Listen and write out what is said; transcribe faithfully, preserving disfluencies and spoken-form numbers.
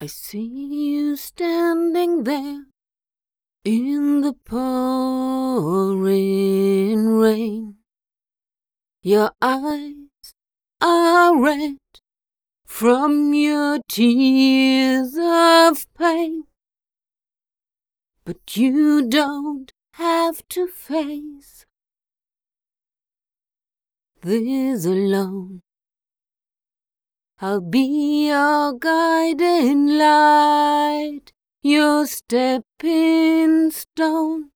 I see you standing there in the pouring rain. Your eyes are red from your tears of pain, but you don't have to face this alone. I'll be your guiding light, your stepping stone.